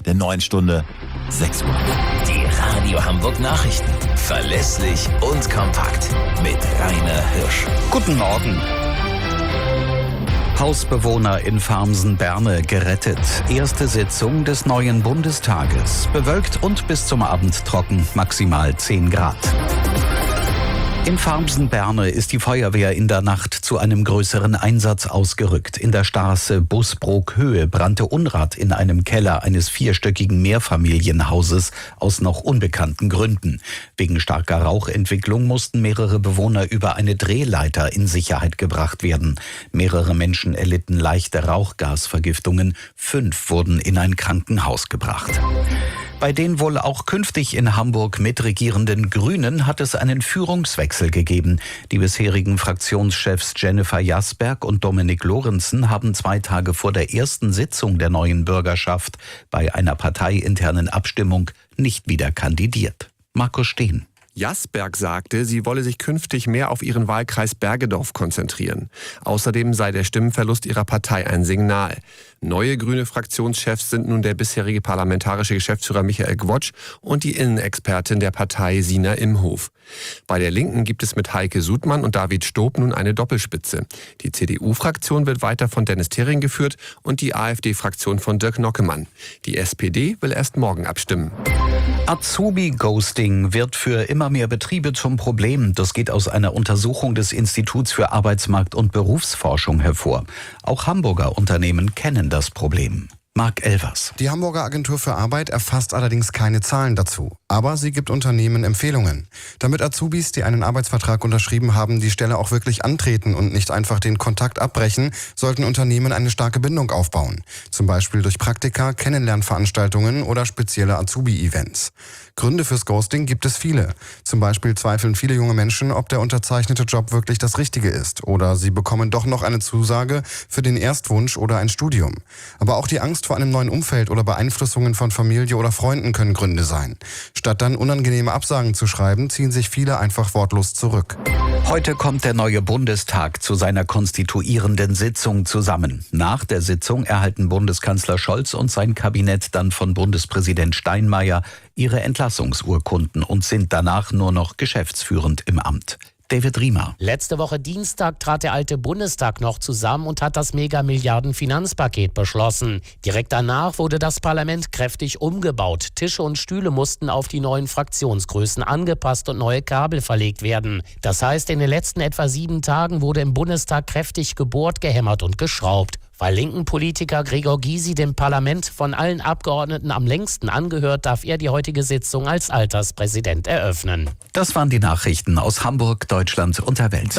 der neuen Stunde 6 Uhr. Die Radio Hamburg Nachrichten. Verlässlich und kompakt. Mit Rainer Hirsch. Guten Morgen. Hausbewohner in Farmsen-Berne gerettet. Erste Sitzung des neuen Bundestages. Bewölkt und bis zum Abend trocken, maximal 10 Grad. In Farmsen-Berne ist die Feuerwehr in der Nacht zu einem größeren Einsatz ausgerückt. In der Straße Busbrook-Höhe brannte Unrat in einem Keller eines 4-stöckigen Mehrfamilienhauses aus noch unbekannten Gründen. Wegen starker Rauchentwicklung mussten mehrere Bewohner über eine Drehleiter in Sicherheit gebracht werden. Mehrere Menschen erlitten leichte Rauchgasvergiftungen. 5 wurden in ein Krankenhaus gebracht. Bei den wohl auch künftig in Hamburg mitregierenden Grünen hat es einen Führungswechsel gegeben. Die bisherigen Fraktionschefs Jennifer Jasberg und Dominik Lorenzen haben 2 Tage vor der ersten Sitzung der neuen Bürgerschaft bei einer parteiinternen Abstimmung nicht wieder kandidiert. Markus Steen. Jasberg sagte, sie wolle sich künftig mehr auf ihren Wahlkreis Bergedorf konzentrieren. Außerdem sei der Stimmenverlust ihrer Partei ein Signal. Neue grüne Fraktionschefs sind nun der bisherige parlamentarische Geschäftsführer Michael Gwotsch und die Innenexpertin der Partei Sina Imhof. Bei der Linken gibt es mit Heike Sudmann und David Stob nun eine Doppelspitze. Die CDU-Fraktion wird weiter von Dennis Thering geführt und die AfD-Fraktion von Dirk Nockemann. Die SPD will erst morgen abstimmen. Azubi-Ghosting wird für immer mehr Betriebe zum Problem. Das geht aus einer Untersuchung des Instituts für Arbeitsmarkt- und Berufsforschung hervor. Auch Hamburger Unternehmen kennen das Problem. Marc Elvers. Die Hamburger Agentur für Arbeit erfasst allerdings keine Zahlen dazu. Aber sie gibt Unternehmen Empfehlungen. Damit Azubis, die einen Arbeitsvertrag unterschrieben haben, die Stelle auch wirklich antreten und nicht einfach den Kontakt abbrechen, sollten Unternehmen eine starke Bindung aufbauen. Zum Beispiel durch Praktika, Kennenlernveranstaltungen oder spezielle Azubi-Events. Gründe fürs Ghosting gibt es viele. Zum Beispiel zweifeln viele junge Menschen, ob der unterzeichnete Job wirklich das Richtige ist. Oder sie bekommen doch noch eine Zusage für den Erstwunsch oder ein Studium. Aber auch die Angst vor einem neuen Umfeld oder Beeinflussungen von Familie oder Freunden können Gründe sein. Statt dann unangenehme Absagen zu schreiben, ziehen sich viele einfach wortlos zurück. Heute kommt der neue Bundestag zu seiner konstituierenden Sitzung zusammen. Nach der Sitzung erhalten Bundeskanzler Scholz und sein Kabinett dann von Bundespräsident Steinmeier ihre Entlassungsurkunden und sind danach nur noch geschäftsführend im Amt. David Riemer. Letzte Woche Dienstag trat der alte Bundestag noch zusammen und hat das Mega-Milliarden-Finanzpaket beschlossen. Direkt danach wurde das Parlament kräftig umgebaut. Tische und Stühle mussten auf die neuen Fraktionsgrößen angepasst und neue Kabel verlegt werden. Das heißt, in den letzten etwa 7 Tagen wurde im Bundestag kräftig gebohrt, gehämmert und geschraubt. Weil linken Politiker Gregor Gysi dem Parlament von allen Abgeordneten am längsten angehört, darf er die heutige Sitzung als Alterspräsident eröffnen. Das waren die Nachrichten aus Hamburg, Deutschland und der Welt.